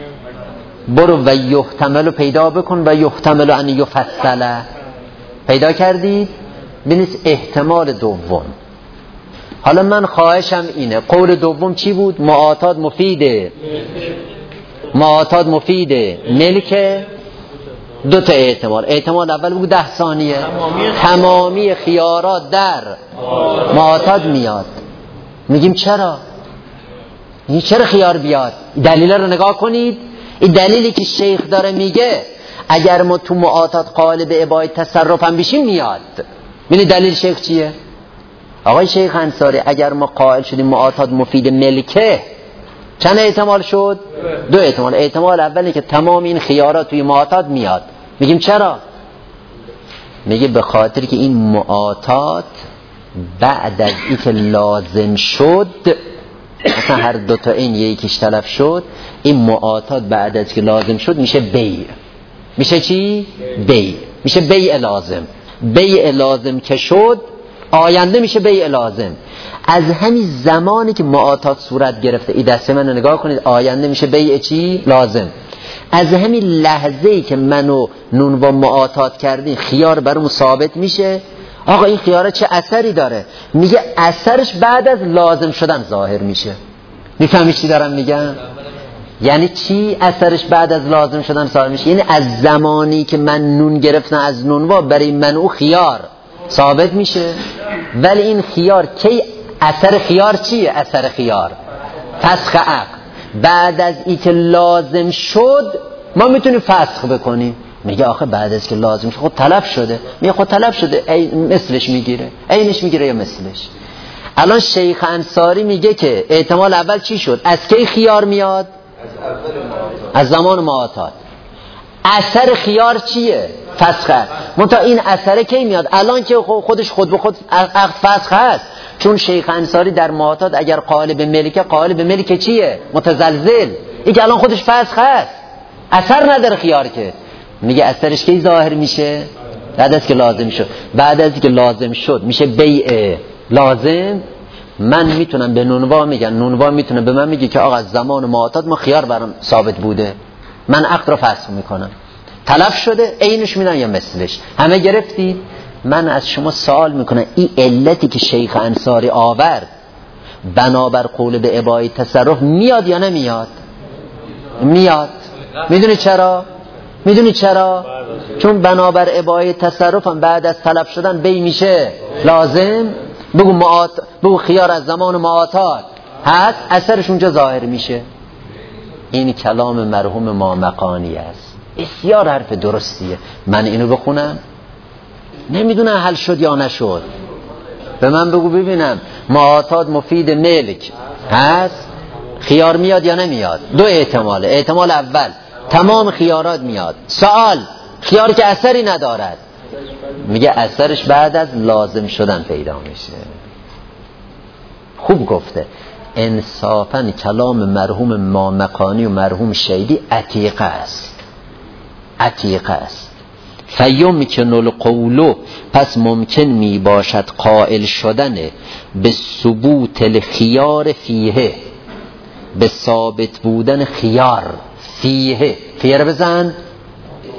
برو و یحتمل پیدا بکن و یحتمل ان یفصل. پیدا کردید؟ بنویس احتمال دوم. حالا من خواهشم اینه، قول دوم چی بود؟ معتاد مفیده معتاد مفیده ملکه. دو تا احتمال. احتمال اول بود ده ثانیه تمامی خیارات در معتاد میاد. میگیم چرا؟ این چرا خیار بیاد؟ دلیل رو نگاه کنید. این دلیلی که شیخ داره میگه اگر ما تو معتاد قائل به اباحه تصرف هم بشیم میاد. ببین دلیل شیخ چیه؟ آقای شیخ انصاری اگر ما قائل شدیم معتاد مفید ملکه، چند احتمال شد؟ دو احتمال. احتمال اولی که تمام این خیارات توی معتاد میاد. میگیم چرا؟ میگه به خاطر که این معتاد بعد از این که لازم شد، مثلا هر دوتا این یکیش تلف شد، این معتاد بعد از که لازم شد میشه بیع. میشه چی؟ بیع. میشه بیع لازم. بیع لازم که شد آینده میشه بیع لازم. از همین زمانی که معتاد صورت گرفته، این دسته من نگاه کنید، آینده میشه بیع چی؟ لازم. از همین لحظه‌ای که منو نون و معتاد کردین خیار برام ثابت میشه. آقا این خیاره چه اثری داره؟ میگه اثرش بعد از لازم شدن ظاهر میشه. میفهمی چی دارم میگم؟ یعنی چی اثرش بعد از لازم شدن ظاهر میشه؟ یعنی از زمانی که من نون گرفتم از نونوا برای من او خیار ثابت میشه. ولی این خیار کی اثر خیار چیه؟ اثر خیار فسخ عقد. بعد از این که لازم شد ما میتونیم فسخ بکنیم. میگه آخه بعد از که لازم شد خود تلف شده. میگه خود تلف شده، ای مثلش میگیره، اینش میگیره یا مثلش. الان شیخ انصاری میگه که احتمال اول چی شد؟ از کی خیار میاد؟ از زمان معتاد. اثر خیار چیه؟ فسخ. منتها این اثر کی میاد؟ الان که خودش خود به خود عقد فسخ هست. چون شیخ انصاری در معتاد اگر قائل به ملکه، قائل به ملکه چیه؟ متزلزل. این که الان خودش فسخ هست، اثر نداره خیار که. میگه اثرش کی ظاهر میشه؟ بعد از که لازم شد. بعد از که لازم شد میشه بیع لازم. من میتونم به نونوا میگن، نونوا میتونه به من میگه که آقا از زمان معتاد ما خیار برام ثابت بوده، من عقد رو فسخ میکنم. تلف شده، عینش میدن یا مثلش. همه گرفتید؟ من از شما سوال میکنم این علتی که شیخ انصاری آورد بنابر قول به اباحه تصرف میاد یا نمیاد؟ میاد. میدونی چرا؟ میدونی چرا؟ چون بنابر اباحه تصرف هم بعد از تلف شدن بی میشه لازم. بگو معات... بگو خیار از زمان معتاد هست، اثرش اونجا ظاهر میشه. این کلام مرحوم مامقانی است. بسیار حرف درستیه. من اینو بخونم؟ نمیدونم حل شد یا نشد. به من بگو ببینم معتاد مفید ملک هست، خیار میاد یا نمیاد؟ دو احتماله. احتمال اول تمام خیارات میاد. سوال خیار که اثری ندارد، میگه اثرش بعد از لازم شدن پیدا میشه. خوب گفته. انصافاً کلام مرحوم مامقانی و مرحوم شیدی عتیقه است، عتیقه است. فیمکن القول، پس ممکن می باشد قائل شدن به ثبوت الخیار فیه، به ثابت بودن خیار فیه. فیه رو بزن،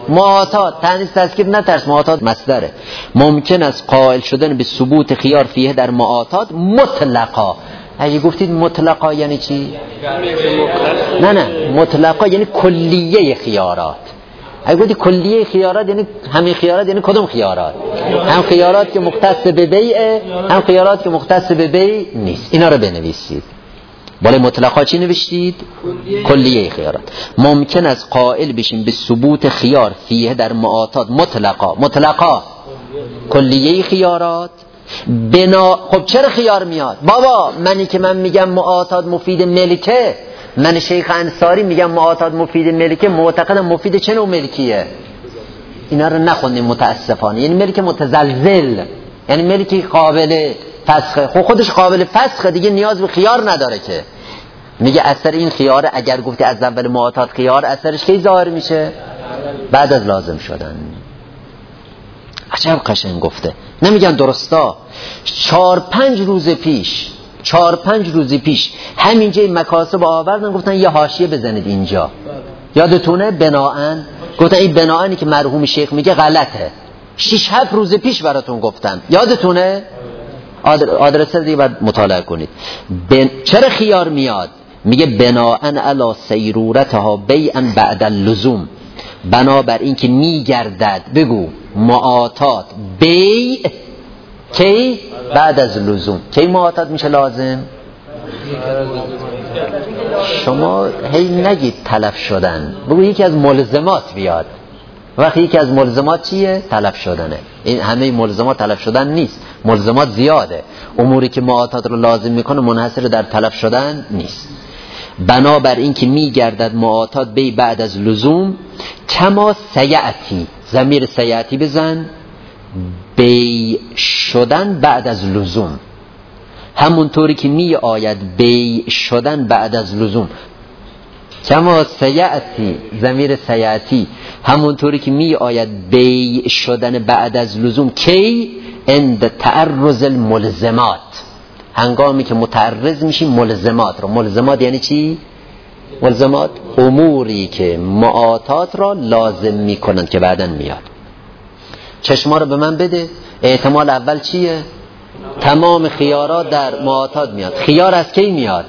معاطات تنیس تذکیر نترس، معاطات مصدره. ممکن است قائل شدن به ثبوت خیار فیه در معاطات مطلقا. اگه گفتید مطلقا یعنی چی؟ نه نه مطلقا یعنی کلیه خیارات. اگه گفتی کلیه خیارات یعنی همین خیارات، یعنی کدوم خیارات؟ هم خیارات که مختص به بیعه، هم خیارات که مختص به بیع نیست. اینا رو بنویسید. بالای مطلقا چی نوشتید؟ کلیه خیارات. ممکن است قائل بشیم به ثبوت خیار فیه در معاطات مطلقا. مطلقا کلیه خیارات. بنا خب چرا خیار میاد؟ بابا منی که من میگم معاطات مفید ملکه، من شیخ انصاری میگم معاطات مفید ملکه، معتقدم مفید چه نوع ملکیه؟ اینا رو نخوندیم متاسفانه. یعنی ملک متزلزل، یعنی ملکی قابل فسخه. خب خودش قابل فسخه دیگه، نیاز به خیار نداره که. میگه اثر این خیاره اگر گفتی از اول معاطات خیار، اثرش کی ظاهر میشه؟ بعد از لازم شدن. عجب قشنگ گفته. نمیگن درستا؟ چهار پنج روز پیش چهار پنج روز پیش همینجا مکاسب آوردن، گفتن یه حاشیه بزنید اینجا. یادتونه بناءن گفتن این بناءنی که مرحوم شیخ میگه غلطه. شش هفت روز پیش براتون گفتم، یادتونه؟ آدرس دیگه باید مطالعه کنید. بن... چرا خیار میاد؟ میگه بناءن علی سیرورتها بیعا بعد اللزوم، بنابر این که میگردد بگو معاطات بیع کی؟ بعد از لزوم. کی معاطات میشه لازم؟ شما هی نگید تلف شدن، بگو یکی از ملزمات بیاد. وقتی یکی از ملزمات چیه؟ تلف شدنه. این همه ملزمات تلف شدن نیست، ملزمات زیاده. اموری که معاطات رو لازم میکنه منحصر در تلف شدن نیست. بنابر این که میگردد معاطات بی بعد از لزوم، کما سیعتی، ضمیر سیعتی بزن، بی شدن بعد از لزوم، همونطوری که می آید بی شدن بعد از لزوم. کما سیعتی، ضمیر سیعتی، همونطوری که می آید بی شدن بعد از لزوم. کی؟ عند تعرض الملزمات، هنگامی که متعرض میشی ملزمات رو. ملزمات یعنی چی؟ ملزمات اموری که معاطات را لازم میکنند که بعداً میاد. چشما رو به من بده. احتمال اول چیه؟ تمام خیارات در معاطات میاد. خیار از کی میاد؟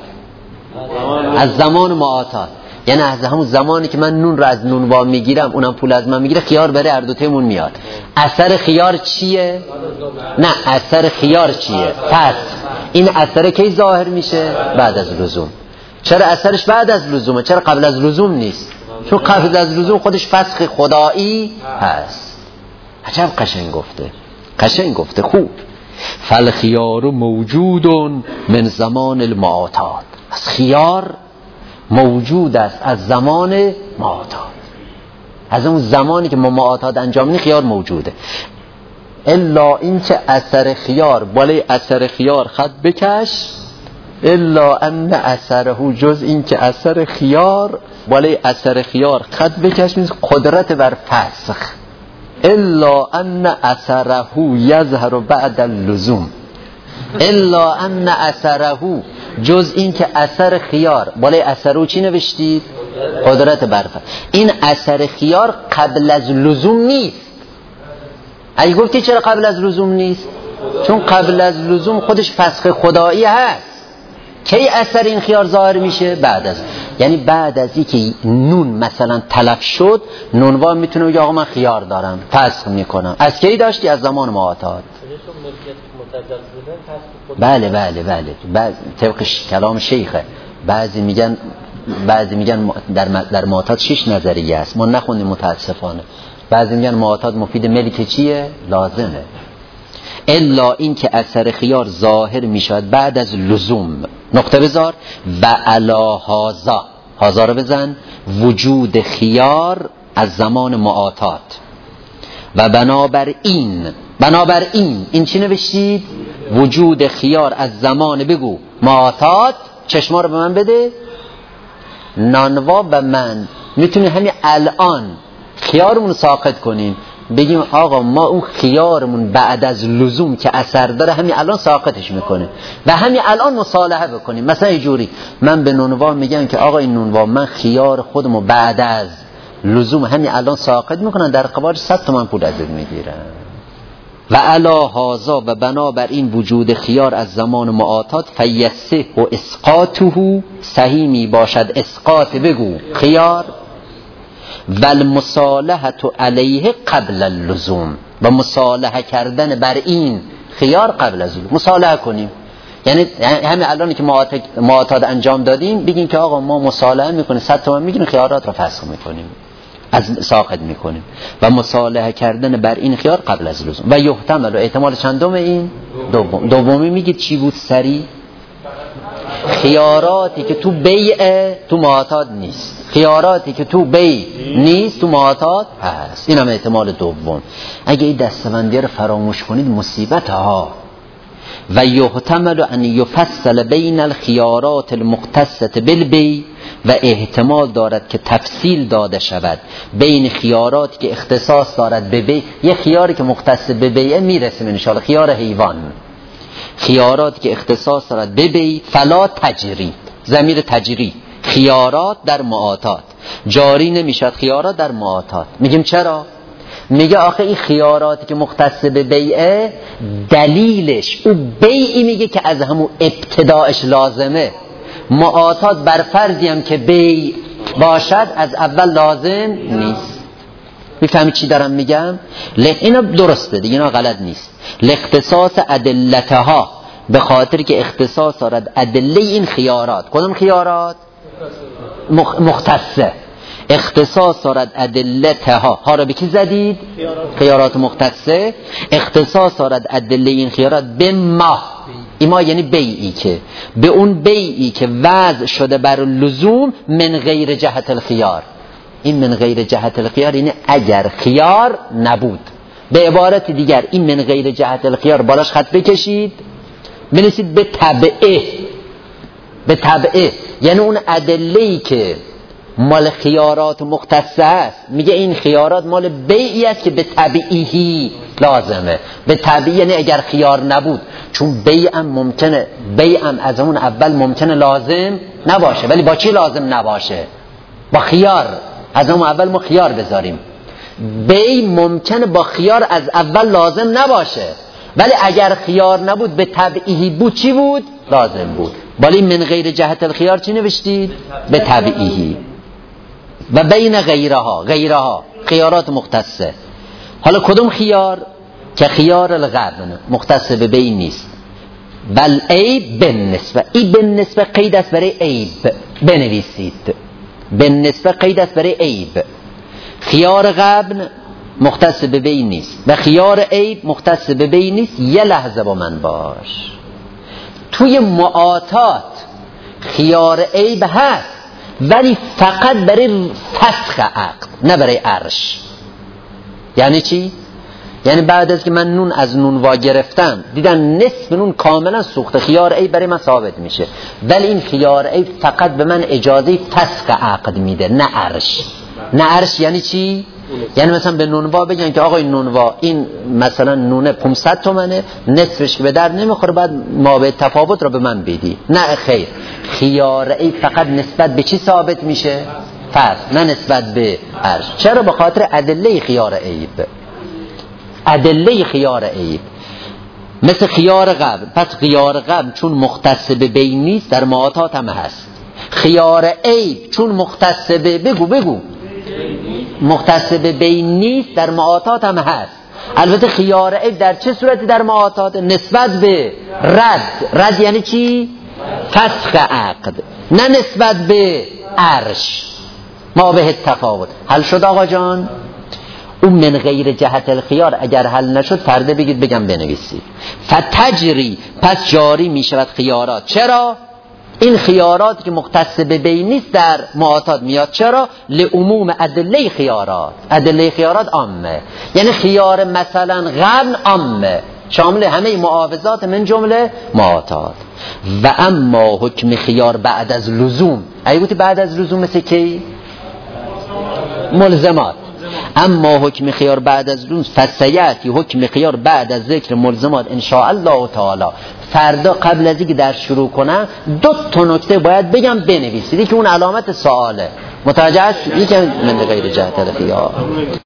از زمان معاطات. یعنی از همون زمانی که من نون رو از نونوا میگیرم، اونم پول از من میگیره، خیار برای هر دو تیمون میاد. اثر خیار چیه؟ نه اثر خیار چیه؟ پس این اثر کی ظاهر میشه؟ بعد از لزوم. چرا اثرش بعد از لزومه؟ چرا قبل از لزوم نیست؟ چون قبل از لزوم خودش فسخ خدایی هست. عجب قشنگ گفته، قشنگ گفته، خوب. فالخیار موجود من زمان المعاطات، از خیار موجود است از زمان معاطات. از اون زمانی که ما معاطات انجام میدیم خیار موجوده. الا این که اثر خیار بالای اثر خیار خط بکش، الا ان اثره، جز این که اثر خیار بالای اثر خیار خط بکش میز قدرت بر فسخ. الا ان اثره یظهر بعد اللزوم، الا ان اثره، جز این که اثر خیار بالای اثرو چی نوشتید؟ قدرت بر فسخ. این اثر خیار قبل از لزوم نیست. اگه گفتی چرا قبل از لزوم نیست؟ چون قبل از لزوم خودش فسخ خدایی هست. کی اثر این خیار ظاهر میشه؟ بعد از، یعنی بعد از اینکه نون مثلا تلف شد، نونوا میتونه بگه آقا من خیار دارم فسخ میکنم. از کی داشتی؟ از زمان معاطات. بله بله بله، بعض طبق کلام شیخه. بعضی میگن بعضی میگن در در معاطات شش نظریه است، ما نخوندیم متاسفانه. بعضی میگن معاطات مفید ملک چیه؟ لازمه. الا این که اثر خیار ظاهر میشود بعد از لزوم. نقطه بذار. و علا هازا، هازا رو بزن، وجود خیار از زمان معاطات. و بنابر این، بنابر این این چی نوشتید؟ وجود خیار از زمان بگو معاطات. چشما رو به من بده. نانوا و من میتونی همین الان خیارمون ساقط کنیم، بگیم آقا ما اون خیارمون بعد از لزوم که اثر داره همین الان ساقطش میکنه و همین الان مصالحه بکنیم. مثلا اینجوری من به نونوا میگم که آقا این نونوا من خیار خودمو بعد از لزوم همین الان ساقط میکنن، در قبالش صد تومن پول ازت میگیرن. و علا هازا و بنابر این وجود خیار از زمان معاطات فیسه و اسقاطه صحیح می باشد اسقاط بگو خیار و المصالحت علیه قبل اللزوم و مصالحه کردن بر این خیار قبل از لزوم. مصالحه کنیم یعنی همین الانی که معاطات انجام دادیم بگیم که آقا ما مصالحه میکنیم، صد تومن میگیریم خیارات رو فسخ میکنیم، از ساقط میکنیم. و مصالحه کردن بر این خیار قبل از لزوم. و یحتمل و احتمال چندم این دوم. دومی میگید چی بود سری؟ خیاراتی که تو بیع تو معاطات نیست، خیاراتی که تو بیع نیست تو معاطات هست. این هم احتمال دوم. اگه این دستبندی رو فراموش کنید مصیبت ها. و یحتمل ان یفصل بین الخیارات المختصة بالبیع و احتمال دارد که تفصیل داده شود بین خیاراتی که اختصاص دارد به بیع. یه خیاری که مختص به بیع میرسیم ان شاء الله، خیار حیوان، خیاراتی که اختصاص دارد به بیع فلا تجری، ضمیر تجری خیارات در معاطات جاری نمیشد، خیارات در معاطات. میگیم چرا؟ میگه آخه این خیاراتی که مختص به بیعه دلیلش او بیعی میگه که از همون ابتداعش لازمه. معاطات بر فرضی هم که بیع باشد از اول لازم نیست. میفهمی چی دارم میگم؟ اینا درسته دیگه، اینا غلط نیست. لاختصاص ادلتها، به خاطر که اختصاص دارد ادله این خیارات. کدوم خیارات؟ مخ... مختصه. اختصاص دارد ادلتها، ها رو به کی زدید؟ خیارات مختصه. اختصاص دارد ادله این خیارات به ما، ایما یعنی بیعی که به اون بیعی که وضع شده بر لزوم من غیر جهت الخیار. این من غیر جهت الخیار یعنی اگر خیار نبود. به عبارت دیگر این من غیر جهت الخیار بالاش خط بکشید بنویسید به تبعه. به تبعه یعنی اون ادله‌ای که مال خیارات مختصه است، میگه این خیارات مال بیعی است که به تبعیهی لازمه. به تبعی یعنی اگر خیار نبود، چون بیعم ممکنه بیعم از اون اول ممکنه لازم نباشه، ولی با چی لازم نباشه؟ با خیار. از اون اول ما خیار بذاریم. بیع ممکنه با خیار از اول لازم نباشه، ولی اگر خیار نبود به تبعیهی بود چی بود؟ لازم بود. ولی من غیر جهت الخیار چی نوشتید؟ به تبعیهی. و بین غیرها، غیرها خیارات مختصه. حالا کدوم خیار؟ که خیار الغبن مختص به بیع نیست. بل عیب بالنسبه، ای بالنسبه قید است برای عیب، بنویسید بالنسبه قید است برای عیب. خیار غبن مختص به بیع نیست و خیار عیب مختص به بیع نیست. یه لحظه با من باش. توی معاطات خیار عیب هست ولی فقط برای فسخ عقد، نه برای عرش. یعنی چی؟ یعنی بعد از که من نون از نون وا گرفتم دیدن نصف نون کاملا سوخته، خیار عیب برای من ثابت میشه، ولی این خیار عیب فقط به من اجازه فسخ عقد میده، نه عرش. نه عرش یعنی چی؟ یعنی مثلا به نونوا بگن که آقا این نونوا این مثلا نونه پانصد تومنه، نصفش که به در نمیخوره، بعد ما به تفاوت رو به من بدی. نه خیر، خیار عیب فقط نسبت به چی ثابت میشه؟ فسخ، نه نسبت به عرش. چرا؟ به خاطر ادله خیار عیب. ادله خیار عیب مثل خیار قبل. پس خیار قبل چون مختص به بیع نیست در معاطات هم هست. خیار عیب چون مختص به بگو بگو مختص به بیع نیست در معاطات هم هست. البته خیار عیب در چه صورتی در معاطات؟ نسبت به رد. رد یعنی چی؟ فسخ عقد، نه نسبت به عرش. ما به تفاوت. حل شد آقا جان؟ اون من غیر جهت الخیار اگر حل نشد فرده بگید بگم بنویسید. فتجری، پس جاری می شود خیارات. چرا؟ این خیارات که مختص به بیع نیست در معاطات میاد. چرا؟ لعموم ادله خیارات. ادله خیارات عامه، یعنی خیار مثلا غبن عامه، شامل همه معاوضات من جمله معاطات. و اما حکم خیار بعد از لزوم، اگه بودی بعد از لزوم مثل کی؟ ملزمات. اما حکم خیار بعد از لزوم فسیاتی، حکم خیار بعد از ذکر ملزمات ان شاء الله تعالی. فردا قبل از اینکه در شروع کنم دو تا نکته باید بگم بنویسید که اون علامت سواله. متوجه است؟ یکی من غیر جهت الخیار